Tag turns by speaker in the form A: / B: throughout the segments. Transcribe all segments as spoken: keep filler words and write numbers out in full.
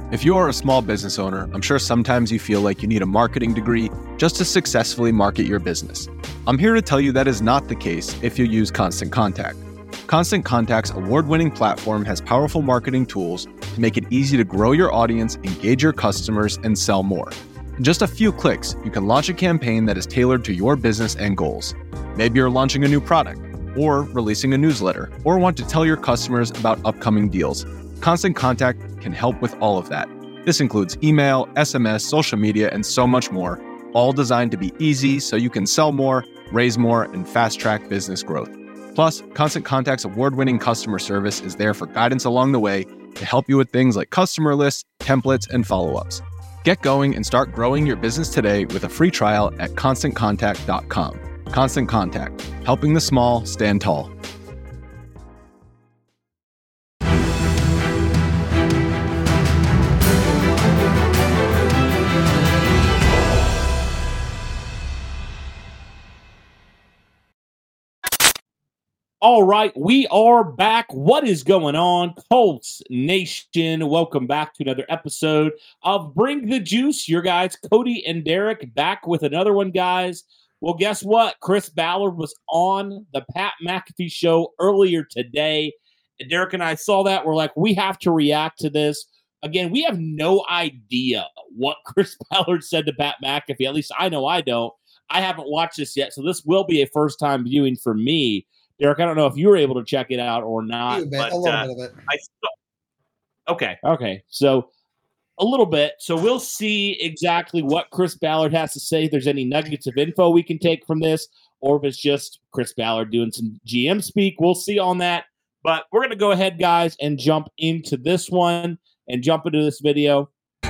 A: If you are a small business owner, I'm sure sometimes you feel like you need a marketing degree just to successfully market your business. I'm here to tell you that is not the case if you use Constant Contact. Constant Contact's award-winning platform has powerful marketing tools to make it easy to grow your audience, engage your customers, and sell more. In just a few clicks, you can launch a campaign that is tailored to your business and goals. Maybe you're launching a new product, or releasing a newsletter, or want to tell your customers about upcoming deals. Constant Contact can help with all of that. This includes email, S M S, social media, and so much more, all designed to be easy so you can sell more, raise more, and fast-track business growth. Plus, Constant Contact's award-winning customer service is there for guidance along the way to help you with things like customer lists, templates, and follow-ups. Get going and start growing your business today with a free trial at constant contact dot com. Constant Contact, helping the small stand tall.
B: All right, we are back. What is going on, Colts Nation? Welcome back to another episode of Bring the Juice. Your guys, Cody and Derek, back with another one, guys. Well, guess what? Chris Ballard was on the Pat McAfee show earlier today. And Derek and I saw that. We're like, we have to react to this. Again, we have no idea what Chris Ballard said to Pat McAfee. At least I know I don't. I haven't watched this yet, so this will be a first-time viewing for me. Derek, I don't know if you were able to check it out or not.
C: A, bit,
B: but,
C: a little
B: uh,
C: bit of it.
B: I saw, okay, okay. So a little bit. So we'll see exactly what Chris Ballard has to say. If there's any nuggets of info we can take from this, or if it's just Chris Ballard doing some G M speak. We'll see on that. But we're going to go ahead, guys, and jump into this one and jump into this video.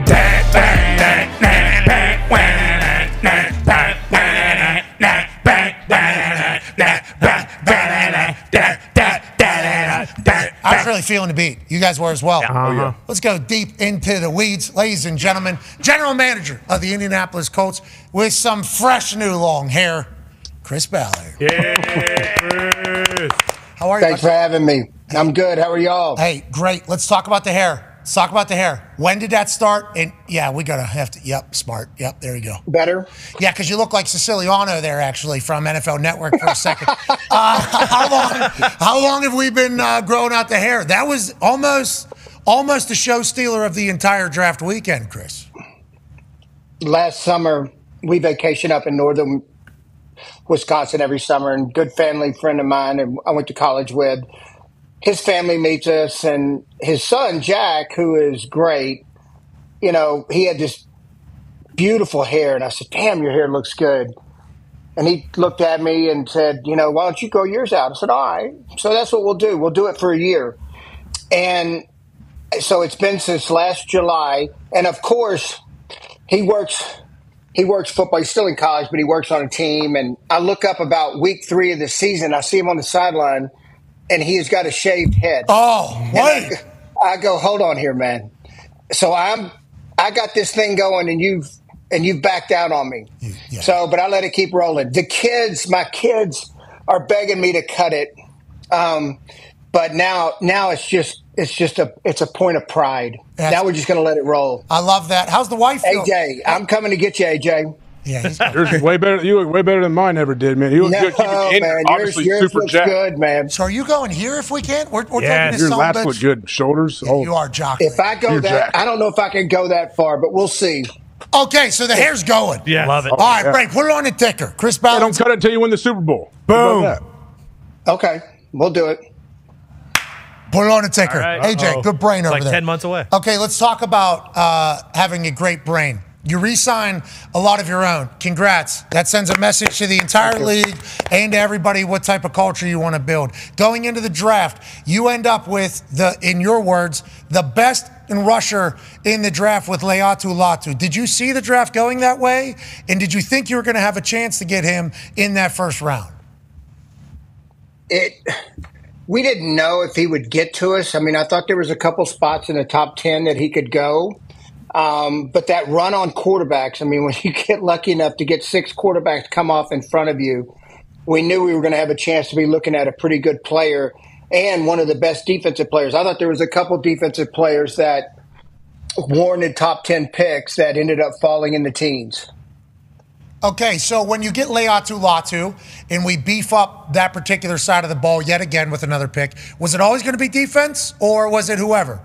C: I was really feeling the beat. You guys were as well.
D: Uh-huh.
C: Oh, yeah. Let's go deep into the weeds, ladies and gentlemen. General Manager of the Indianapolis Colts with some fresh new long hair, Chris Ballard.
D: Yeah, Chris.
C: How are you?
E: Thanks for having me. I'm good. How are y'all?
C: Hey, great. Let's talk about the hair. Let's talk about the hair. When did that start? And yeah, we gotta have to. Yep, smart. Yep, there you go.
E: Better?
C: Yeah, because you look like Siciliano there, actually, from N F L Network for a second. uh, how long? How long have we been uh, growing out the hair? That was almost, almost the show stealer of the entire draft weekend, Chris.
E: Last summer, we vacation up in northern Wisconsin every summer, and good family friend of mine, and I went to college with. His family meets us, and his son, Jack, who is great, you know, he had this beautiful hair. And I said, damn, your hair looks good. And he looked at me and said, you know, why don't you grow yours out? I said, all right. So that's what we'll do. We'll do it for a year. And so it's been since last July. And, of course, he works he works football. He's still in college, but he works on a team. And I look up about week three of the season. I see him on the sideline. And he's got a shaved head.
C: Oh, wait.
E: I, I go, hold on here, man. So I'm, I got this thing going, and you've, and you've backed out on me. Yeah. So, but I let it keep rolling. The kids, my kids, are begging me to cut it. Um, but now, now it's just, it's just a, it's a point of pride. That's, now we're just going to let it roll.
C: I love that. How's the wife feel?
E: A J, I'm coming to get you, A J.
C: Yeah, he's
D: yours way better. You look way better than mine ever did, man. You look
E: no,
D: good. Keep
E: man,
D: obviously
E: yours, yours
D: super
E: looks
D: jacked.
E: good, man.
C: So are you going here if we can? We're, we're
D: yeah,
C: taking this
D: your lats
C: bitch.
D: look good. Shoulders.
C: Yeah,
D: oh,
C: you are jockeying.
E: If I go
D: You're
E: that,
D: jacked.
E: I don't know if I can go that far, but we'll see.
C: Okay, so the hair's going.
D: Yeah,
F: love it.
C: All right,
D: yeah.
C: Frank, put it on the ticker. Chris
D: Yeah,
C: Ballard.
D: don't cut it until you win the Super Bowl.
C: Boom.
D: How about
E: Okay, we'll do it.
C: Put it on the ticker.
F: All right.
C: A J,
F: Uh-oh.
C: good brain
F: It's
C: over
F: like
C: there.
F: ten months away.
C: Okay, let's talk about uh, having a great brain. You re-sign a lot of your own. Congrats. That sends a message to the entire league and to everybody what type of culture you want to build. Going into the draft, you end up with, the, in your words, the best rusher in the draft with Laiatu Latu. Did you see the draft going that way? And did you think you were going to have a chance to get him in that first round?
E: It. We didn't know if he would get to us. I mean, I thought there was a couple spots in the top ten that he could go. Um, but that run on quarterbacks, I mean, when you get lucky enough to get six quarterbacks come off in front of you, we knew we were going to have a chance to be looking at a pretty good player and one of the best defensive players. I thought there was a couple defensive players that warranted top ten picks that ended up falling in the teens.
C: Okay, so when you get Laiatu Latu and we beef up that particular side of the ball yet again with another pick, was it always going to be defense or was it whoever?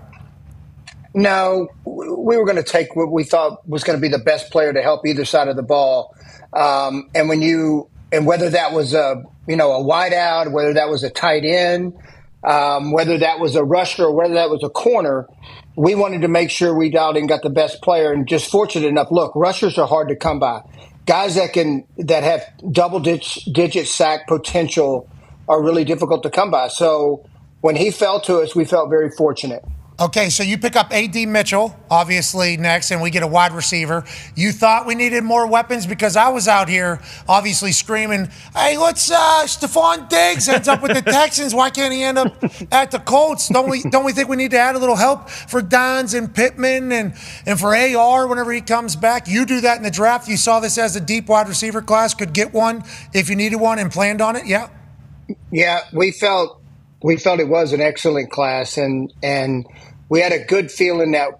E: No, we were going to take what we thought was going to be the best player to help either side of the ball. Um, and when you and whether that was a you know a wideout, whether that was a tight end, um, whether that was a rusher, or whether that was a corner, we wanted to make sure we dialed in, got the best player, and just fortunate enough. Look, rushers are hard to come by. Guys that can that have double digit, digit sack potential are really difficult to come by. So when he fell to us, we felt very fortunate.
C: Okay, so you pick up A D Mitchell, obviously, next, and we get a wide receiver. You thought we needed more weapons because I was out here obviously screaming, hey, let's uh, Stephon Diggs ends up with the Texans. Why can't he end up at the Colts? Don't we don't we think we need to add a little help for Dons and Pittman and, and for A R whenever he comes back? You do that in the draft. You saw this as a deep wide receiver class, could get one if you needed one and planned on it, yeah?
E: Yeah, we felt we felt it was an excellent class, and and we had a good feeling that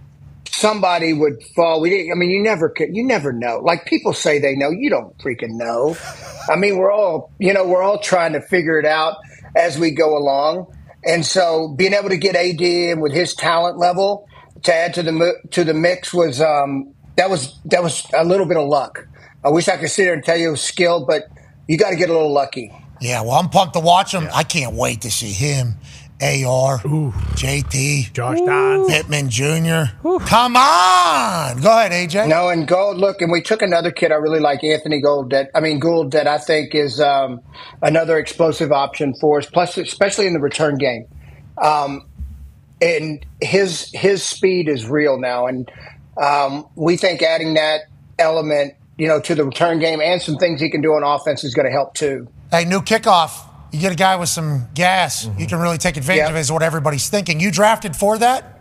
E: somebody would fall. We didn't. I mean, you never could. You never know. Like people say they know. You don't freaking know. I mean, we're all you know we're all trying to figure it out as we go along. And so, being able to get A D and with his talent level to add to the to the mix was um, that was that was a little bit of luck. I wish I could sit here and tell you it was skill, but you got to get a little lucky.
C: Yeah, well, I'm pumped to watch him. Yeah. I can't wait to see him. A R, Ooh. J T,
D: Josh Downs,
C: Pittman Junior Ooh. Come on. Go ahead, A J.
E: No, and Gould, look, and we took another kid I really like, Anthony Gould, that, I mean, Gould, that I think is um, another explosive option for us, plus especially in the return game. Um, and his his speed is real now, and um, we think adding that element, you know, to the return game and some things he can do on offense is going to help too.
C: Hey, new kickoff. You get a guy with some gas, mm-hmm. you can really take advantage yep. of it, is what everybody's thinking. You drafted for that?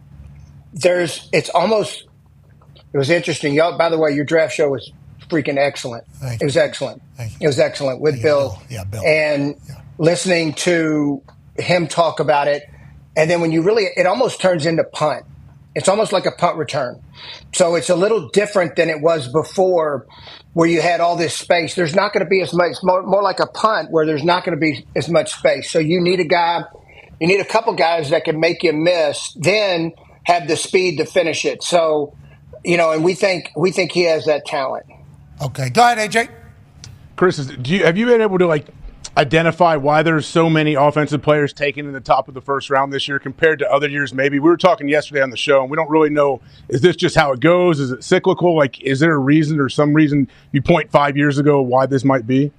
E: There's, it's almost, it was interesting. Y'all, by the way, your draft show was freaking excellent. Thank it was excellent.
C: Thank you.
E: It was excellent with
C: Thank
E: Bill.
C: Bill. Yeah, Bill.
E: And
C: yeah.
E: listening to him talk about it. And then when you really, it almost turns into punt. It's almost like a punt return. So it's a little different than it was before, where you had all this space. There's not going to be as much, more, more like a punt where there's not going to be as much space. So you need a guy, you need a couple guys that can make you miss, then have the speed to finish it. So, you know, and we think we think he has that talent.
C: Okay, go ahead, A J.
D: Chris, do you have you been able to like identify why there's so many offensive players taken in the top of the first round this year compared to other years? Maybe we were talking yesterday on the show, and we don't really know, is this just how it goes? Is it cyclical? Like, is there a reason or some reason you point five years ago why this might be?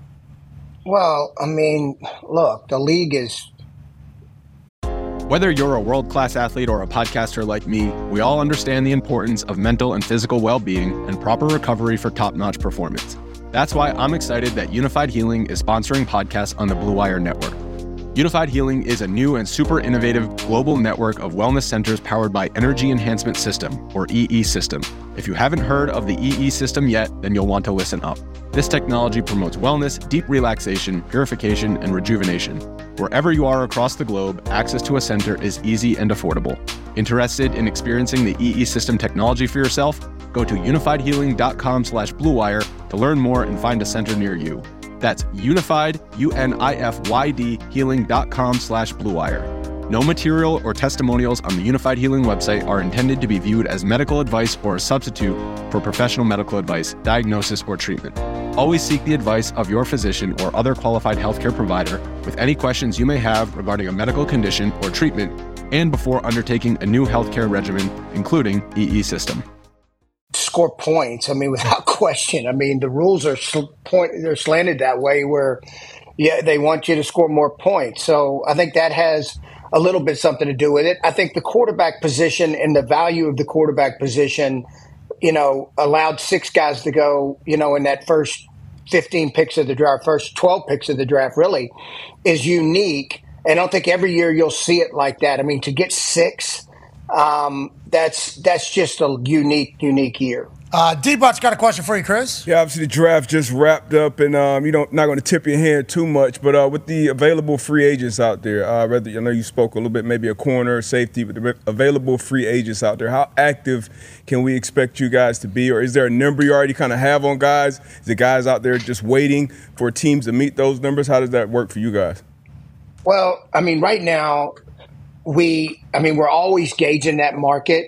E: Well, I mean, look, the league is...
A: Whether you're a world-class athlete or a podcaster like me, we all understand the importance of mental and physical well-being and proper recovery for top-notch performance. That's why I'm excited that Unified Healing is sponsoring podcasts on the Blue Wire Network. Unified Healing is a new and super innovative global network of wellness centers powered by Energy Enhancement System, or E E System. If you haven't heard of the E E System yet, then you'll want to listen up. This technology promotes wellness, deep relaxation, purification, and rejuvenation. Wherever you are across the globe, access to a center is easy and affordable. Interested in experiencing the E E System technology for yourself? Go to unified healing dot com slash blue wire to learn more and find a center near you. That's unified, U N I F Y D, healing dot com slash blue wire. No material or testimonials on the Unified Healing website are intended to be viewed as medical advice or a substitute for professional medical advice, diagnosis, or treatment. Always seek the advice of your physician or other qualified healthcare provider with any questions you may have regarding a medical condition or treatment and before undertaking a new healthcare regimen, including E E System.
E: Score points. I mean, without question. I mean, the rules are sl- point, they're slanted that way where, yeah, they want you to score more points. So I think that has a little bit something to do with it. I think the quarterback position and the value of the quarterback position, you know, allowed six guys to go, you know, in that first fifteen picks of the draft, first twelve picks of the draft, really is unique. And I don't think every year you'll see it like that. I mean, to get six, um, that's that's just a unique, unique year.
C: Uh, D-Bot's got a question for you, Chris.
F: Yeah, obviously the draft just wrapped up, and um, you don't not going to tip your hand too much, but uh, with the available free agents out there, uh, rather I know you spoke a little bit, maybe a corner, safety, but the available free agents out there, how active can we expect you guys to be, or is there a number you already kind of have on guys? Is the guys out there just waiting for teams to meet those numbers? How does that work for you guys?
E: Well, I mean, right now, we, I mean, we're always gauging that market,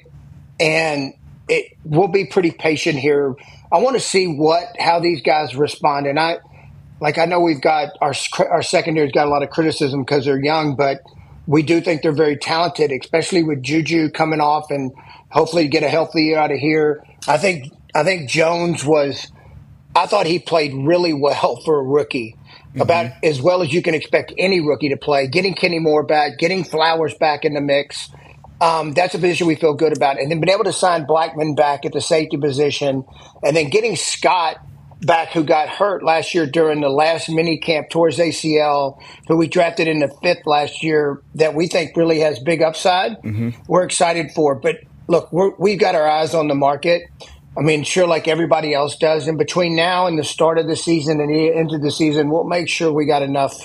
E: and it we'll be pretty patient here. I want to see what how these guys respond, and I like I know we've got our our secondary's got a lot of criticism because they're young, but we do think they're very talented, especially with Juju coming off and hopefully get a healthy year out of here. I think I think Jones was. I thought he played really well for a rookie, mm-hmm. about as well as you can expect any rookie to play. Getting Kenny Moore back, getting Flowers back in the mix. Um, that's a position we feel good about. And then being able to sign Blackman back at the safety position, and then getting Scott back, who got hurt last year during the last mini camp towards A C L, who we drafted in the fifth last year, that we think really has big upside. Mm-hmm. We're excited for. But look, we're, we've got our eyes on the market. I mean, sure, like everybody else does. And between now and the start of the season and the end of the season, we'll make sure we got enough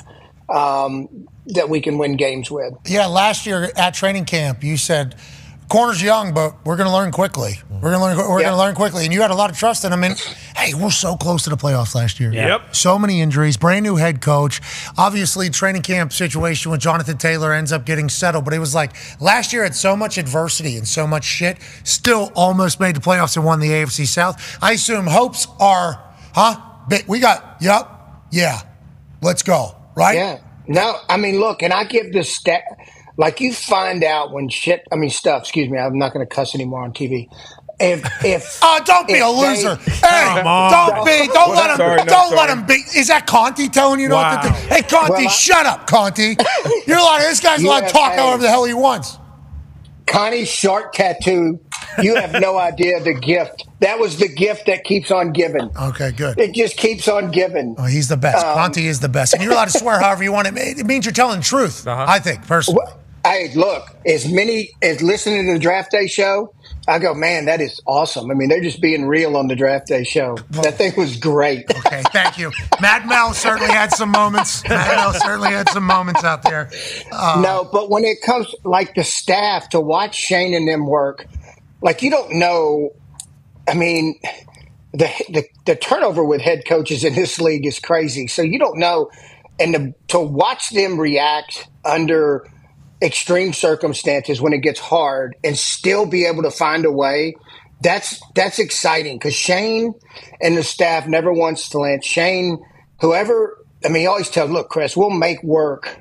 E: um, that we can win games with.
C: Yeah, last year at training camp, you said, corner's young, but we're going to learn quickly. We're going to learn. We're yeah. going to learn quickly, and you had a lot of trust in him. And hey, we're so close to the playoffs last year.
G: Yep.
C: So many injuries, brand new head coach. Obviously, training camp situation with Jonathan Taylor ends up getting settled. But it was like last year had so much adversity and so much shit. Still almost made the playoffs and won the A F C South. I assume hopes are, huh? We got, yep, yeah, let's go, right?
E: Yeah. No, I mean, look, and I give this stat. Like, you find out when shit, I mean, stuff, excuse me, I'm not going to cuss anymore on T V. If, if,
C: oh, don't be a loser. They, hey, don't be, don't let him, sorry, no, don't sorry. let him be. Is that Conti telling you
G: wow.
C: not to do? Hey, Conti, well, I, shut up, Conti. You're allowed, this guy's allowed to talk however the hell he wants.
E: Connie's shark tattoo, you have no idea the gift. That was the gift that keeps on giving.
C: Okay, good.
E: It just keeps on giving.
C: Oh, he's the best. Um, Conti is the best. And you're allowed to swear however you want. It, it means you're telling the truth, uh-huh. I think, personally.
E: Well, hey, look, as many as listening to the Draft Day show, I go, man, that is awesome. I mean, they're just being real on the Draft Day show. Well, that thing was great.
C: Okay, thank you. Matt Mel certainly had some moments. Matt Mel certainly had some moments out there.
E: Uh, no, but when it comes, like, the staff, to watch Shane and them work, like, you don't know, I mean, the the, the turnover with head coaches in this league is crazy. So you don't know. And to, to watch them react under – extreme circumstances when it gets hard and still be able to find a way, that's that's exciting, because Shane and the staff never once flinched. Shane, whoever, I mean, he always tells, look, Chris, we'll make work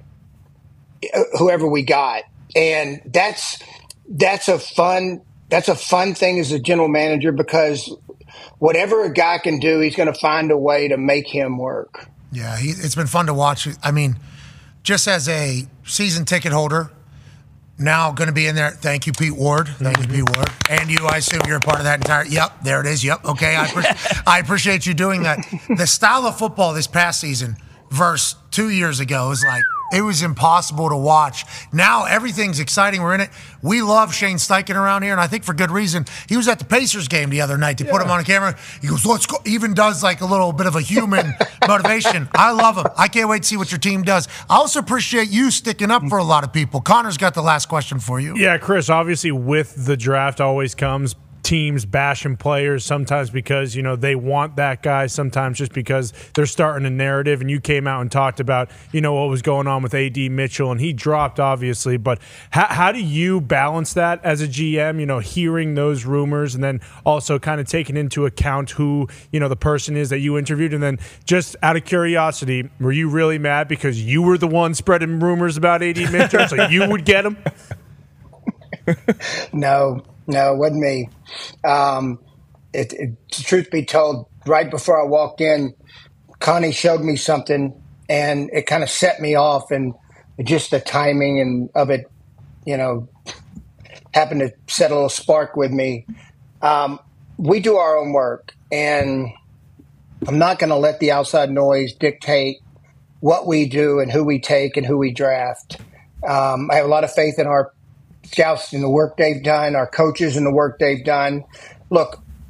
E: whoever we got. And that's that's a fun that's a fun thing as a general manager, because whatever a guy can do, he's going to find a way to make him work.
C: Yeah, he, it's been fun to watch. I mean, just as a season ticket holder, now going to be in there. Thank you, Pete Ward. Thank mm-hmm. you, Pete Ward. And you, I assume you're a part of that entire. Yep, there it is. Yep. Okay, I, pre- I appreciate you doing that. The style of football this past season versus two years ago is like, it was impossible to watch. Now everything's exciting. We're in it. We love Shane Steichen around here, and I think for good reason. He was at the Pacers game the other night. They yeah. put him on a camera. He goes, let's go. Even does like a little bit of a human motivation. I love him. I can't wait to see what your team does. I also appreciate you sticking up for a lot of people. Connor's got the last question for you.
G: Yeah, Chris, obviously with the draft always comes teams bashing players, sometimes because, you know, they want that guy, sometimes just because they're starting a narrative. And you came out and talked about, you know, what was going on with A D Mitchell, and he dropped, obviously. But how, how do you balance that as a G M, you know, hearing those rumors and then also kind of taking into account who, you know, the person is that you interviewed? And then just out of curiosity, were you really mad because you were the one spreading rumors about A D Mitchell, so you would get him?
E: No. No, it wasn't me. Um, it, it, truth be told, right before I walked in, Connie showed me something, and it kind of set me off, and just the timing and of it, you know, happened to set a little spark with me. Um, we do our own work, and I'm not going to let the outside noise dictate what we do and who we take and who we draft. Um, I have a lot of faith in our scouts and the work they've done, our coaches and the work they've done. Look,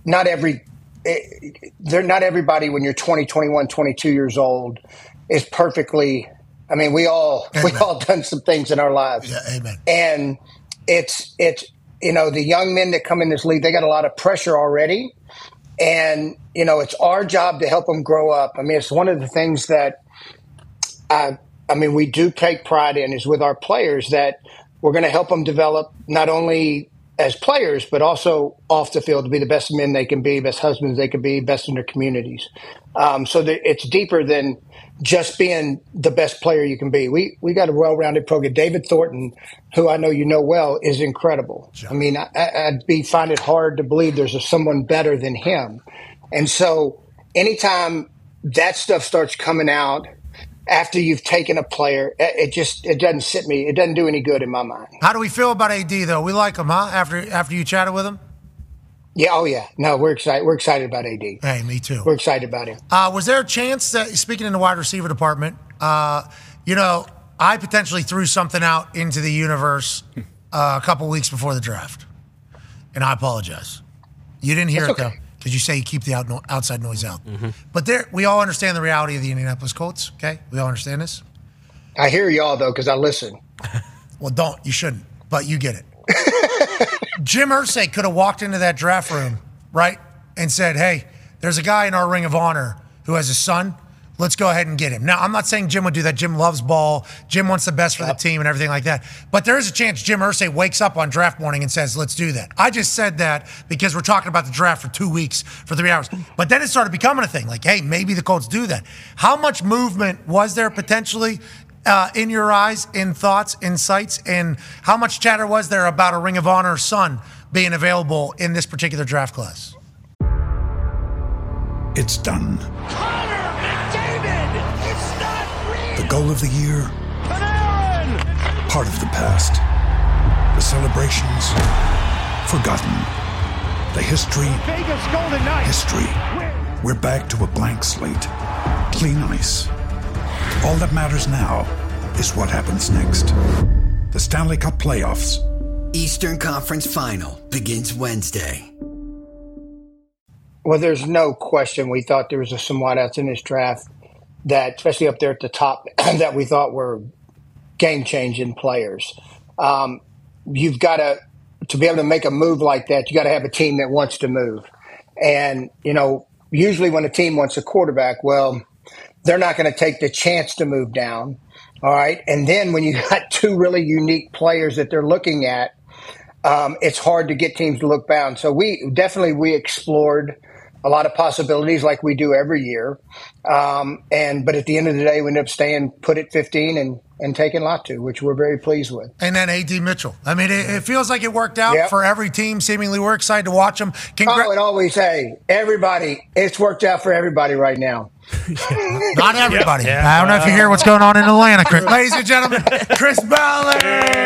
E: not every it, they're not everybody when you're twenty, twenty-one, twenty-two years old is perfectly. I mean, we all
C: Amen.
E: we all done some things in our lives.
C: Yeah, amen.
E: And it's it's you know, the young men that come in this league, they got a lot of pressure already. And, you know, it's our job to help them grow up. I mean, it's one of the things that I, I mean, we do take pride in is with our players that we're going to help them develop not only as players, but also off the field to be the best men they can be, best husbands they can be, best in their communities. Um, so that it's deeper than just being the best player you can be. We we got a well-rounded program. David Thornton, who I know you know well, is incredible. I mean, I, I'd be find it hard to believe there's a, someone better than him. And so anytime that stuff starts coming out after you've taken a player, it just it doesn't sit me. It doesn't do any good in my mind.
C: How do we feel about A D though? We like him, huh? After after you chatted with him.
E: Yeah, oh yeah. No, we're excited. We're excited about A D.
C: Hey, me too.
E: We're excited about him.
C: Uh, was there a chance that, speaking in the wide receiver department, uh, you know, I potentially threw something out into the universe uh, a couple weeks before the draft, and I apologize. You didn't hear
E: That's
C: it
E: okay.
C: though, because you say you keep the out, outside noise out.
B: Mm-hmm.
C: But there, we all understand the reality of the Indianapolis Colts. Okay, we all understand this.
E: I hear y'all though because I listen.
C: Well, don't. You shouldn't. But you get it. Jim Irsay could have walked into that draft room, right, and said, hey, there's a guy in our Ring of Honor who has a son. Let's go ahead and get him. Now, I'm not saying Jim would do that. Jim loves ball. Jim wants the best for the team and everything like that. But there is a chance Jim Irsay wakes up on draft morning and says, let's do that. I just said that because we're talking about the draft for two weeks, for three hours. But then it started becoming a thing. Like, hey, maybe the Colts do that. How much movement was there potentially Uh, in your eyes, in thoughts, in sights, and how much chatter was there about a Ring of Honor son being available in this particular draft class?
H: It's done.
I: Connor McDavid! It's not real!
H: The goal of the year,
I: Panarin!
H: part of the past. The celebrations, forgotten. The history,
I: Vegas Golden Knights!
H: history. We're back to a blank slate. Clean ice. All that matters now is what happens next. The Stanley Cup playoffs.
J: Eastern Conference Final begins Wednesday.
E: Well, there's no question we thought there was some wideouts in this draft that, especially up there at the top, that we thought were game-changing players. Um, you've got to, to be able to make a move like that, you got to have a team that wants to move. And, you know, usually when a team wants a quarterback, well, they're not going to take the chance to move down. All right. And then when you got two really unique players that they're looking at, um, it's hard to get teams to look down. So we definitely, we explored a lot of possibilities like we do every year. Um, and, but at the end of the day, we ended up staying put at fifteen and, and taking Latu, which we're very pleased with.
C: And then A D Mitchell. I mean, it, it feels like it worked out
E: Yep.
C: for every team. Seemingly, we're excited to watch them. Congra-
E: Oh, and always say, everybody, it's worked out for everybody right now.
C: Not everybody.
G: Yeah.
C: I don't know if you hear what's going on in Atlanta, Chris. Ladies and gentlemen, Chris Ballard.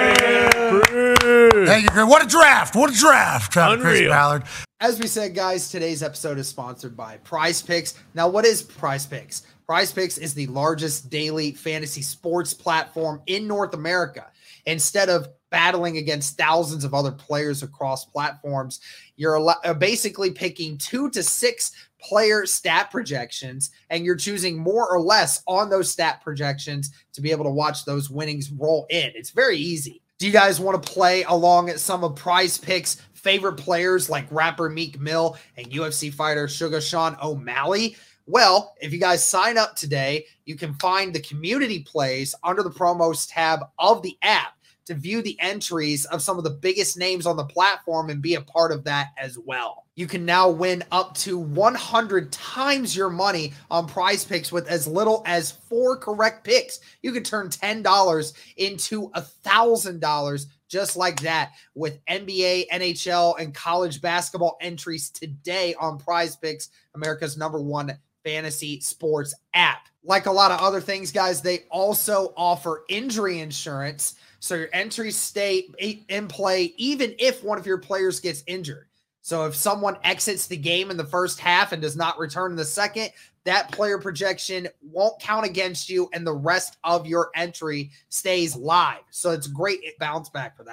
C: Thank you, Chris. What a draft. What a draft. Uh, Chris
G: Unreal.
C: Ballard.
K: As we said, guys, today's episode is sponsored by Prize Picks. Now, what is Prize Picks? Prize Picks is the largest daily fantasy sports platform in North America. Instead of battling against thousands of other players across platforms, you're al- basically picking two to six player stat projections, and you're choosing more or less on those stat projections to be able to watch those winnings roll in. It's very easy. Do you guys want to play along at some of Prize Picks' favorite players like rapper Meek Mill and U F C fighter Sugar Sean O'Malley? Well, if you guys sign up today, you can find the community plays under the promos tab of the app to view the entries of some of the biggest names on the platform and be a part of that as well. You can now win up to one hundred times your money on Prize Picks with as little as four correct picks. You can turn ten dollars into one thousand dollars just like that with N B A, N H L, and college basketball entries today on Prize Picks, America's number one fantasy sports app. Like a lot of other things, guys, they also offer injury insurance, so your entries stay in play even if one of your players gets injured. So if someone exits the game in the first half and does not return in the second, that player projection won't count against you and the rest of your entry stays live. So it's great bounce back for that one.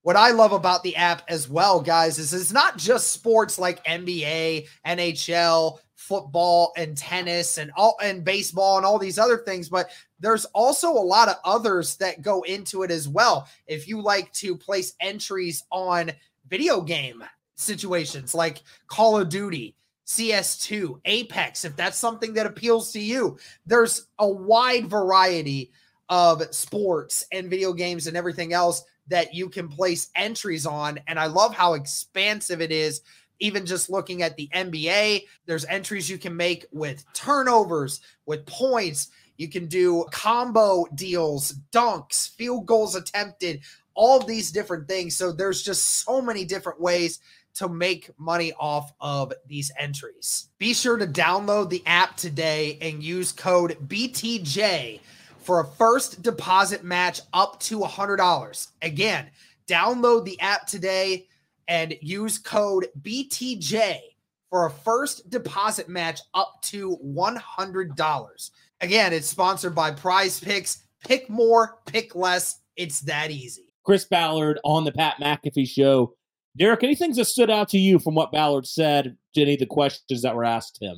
K: what I love about the app as well, guys, is it's not just sports like N B A, N H L, football and tennis and all and baseball and all these other things, but there's also a lot of others that go into it as well. If you like to place entries on video game situations like Call of Duty, C S two, Apex, if that's something that appeals to you, there's a wide variety of sports and video games and everything else that you can place entries on. And I love how expansive it is. Even just looking at the N B A, there's entries you can make with turnovers, with points. You can do combo deals, dunks, field goals attempted, all of these different things. So there's just so many different ways to make money off of these entries. Be sure to download the app today and use code B T J for a first deposit match up to one hundred dollars. Again, download the app today and use code B T J for a first deposit match up to one hundred dollars. Again, it's sponsored by Prize Picks. Pick more, pick less. It's that easy.
B: Chris Ballard on the Pat McAfee Show. Derek, any things that stood out to you from what Ballard said to any of the questions that were asked him?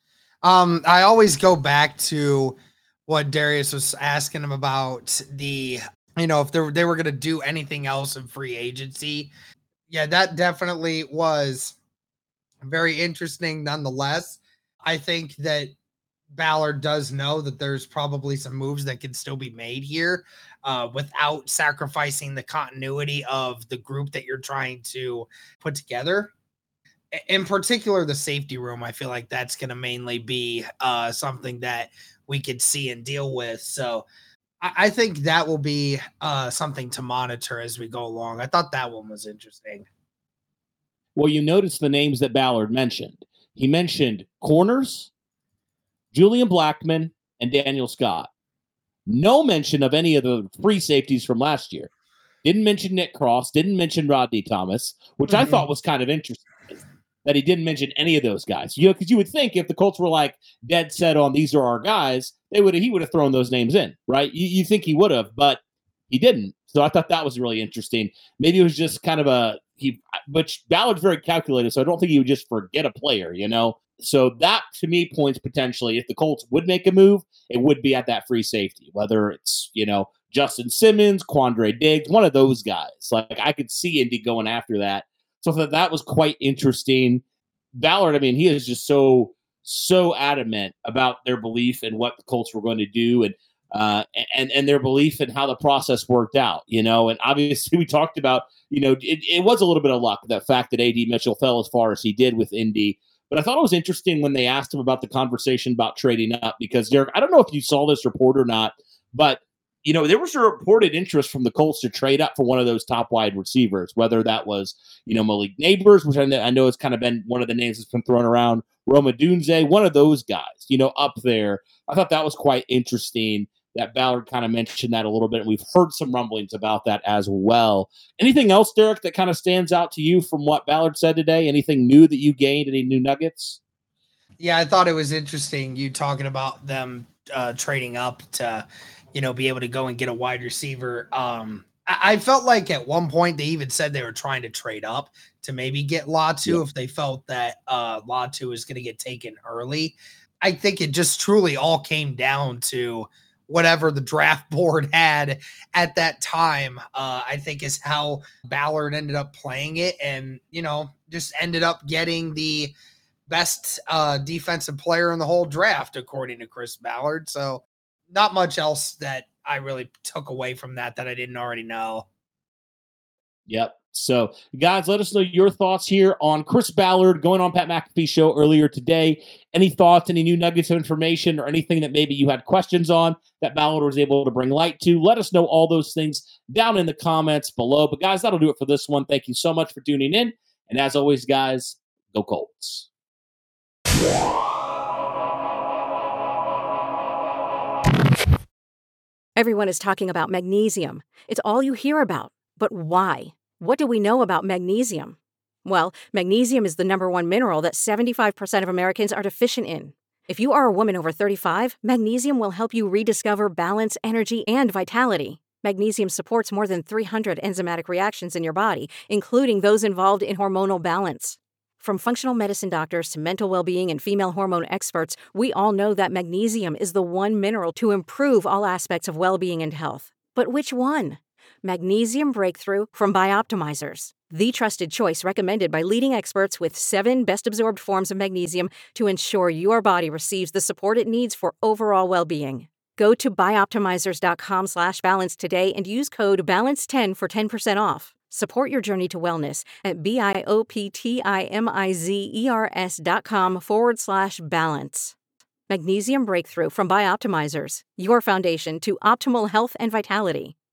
K: Um, I always go back to what Darius was asking him about the, you know, if they were, they were going to do anything else in free agency. Yeah, that definitely was very interesting nonetheless. I think that Ballard does know that there's probably some moves that can still be made here uh, without sacrificing the continuity of the group that you're trying to put together. In particular, the safety room, I feel like that's going to mainly be uh, something that we could see and deal with. So I, I think that will be uh, something to monitor as we go along. I thought that one was interesting.
B: Well, you notice the names that Ballard mentioned. He mentioned corners, Julian Blackmon, and Daniel Scott. No mention of any of the free safeties from last year. Didn't mention Nick Cross, didn't mention Rodney Thomas, which mm-hmm. I thought was kind of interesting that he didn't mention any of those guys. You know, because you would think if the Colts were like dead set on these are our guys, they would he would have thrown those names in, right? You, you think he would have, but he didn't. So I thought that was really interesting. Maybe it was just kind of a he, but Ballard's very calculated, so I don't think he would just forget a player, you know. So that to me points potentially if the Colts would make a move, it would be at that free safety, whether it's you know Justin Simmons, Quandre Diggs, one of those guys. Like I could see Indy going after that. So that that was quite interesting. Ballard, I mean, he is just so so adamant about their belief in what the Colts were going to do and uh, and and their belief in how the process worked out. You know, and obviously we talked about you know it, it was a little bit of luck the fact that A D Mitchell fell as far as he did with Indy. But I thought it was interesting when they asked him about the conversation about trading up because Derek, I don't know if you saw this report or not, but you know, there was a reported interest from the Colts to trade up for one of those top wide receivers, whether that was, you know, Malik Neighbors, which I know, I know has kind of been one of the names that's been thrown around, Roma Dunze, one of those guys, you know, up there. I thought that was quite interesting that Ballard kind of mentioned that a little bit. And we've heard some rumblings about that as well. Anything else, Derek, that kind of stands out to you from what Ballard said today? Anything new that you gained? Any new nuggets?
K: Yeah, I thought it was interesting you talking about them uh, trading up to – you know, be able to go and get a wide receiver. Um, I, I felt like at one point they even said they were trying to trade up to maybe get Latu yeah. if they felt that uh, Latu was going to get taken early. I think it just truly all came down to whatever the draft board had at that time, uh, I think is how Ballard ended up playing it and, you know, just ended up getting the best uh, defensive player in the whole draft, according to Chris Ballard. So, not much else that I really took away from that that I didn't already know.
B: Yep. So, guys, let us know your thoughts here on Chris Ballard going on Pat McAfee Show earlier today. Any thoughts, any new nuggets of information, or anything that maybe you had questions on that Ballard was able to bring light to? Let us know all those things down in the comments below. But, guys, that'll do it for this one. Thank you so much for tuning in. And as always, guys, go Colts.
L: Everyone is talking about magnesium. It's all you hear about. But why? What do we know about magnesium? Well, magnesium is the number one mineral that seventy-five percent of Americans are deficient in. If you are a woman over thirty-five, magnesium will help you rediscover balance, energy, and vitality. Magnesium supports more than three hundred enzymatic reactions in your body, including those involved in hormonal balance. From functional medicine doctors to mental well-being and female hormone experts, we all know that magnesium is the one mineral to improve all aspects of well-being and health. But which one? Magnesium Breakthrough from Bioptimizers, the trusted choice recommended by leading experts with seven best-absorbed forms of magnesium to ensure your body receives the support it needs for overall well-being. Go to bioptimizers.com slash balance today and use code balance ten for ten percent off. Support your journey to wellness at B-I-O-P-T-I-M-I-Z-E-R-S dot com forward slash balance. Magnesium Breakthrough from Bioptimizers, your foundation to optimal health and vitality.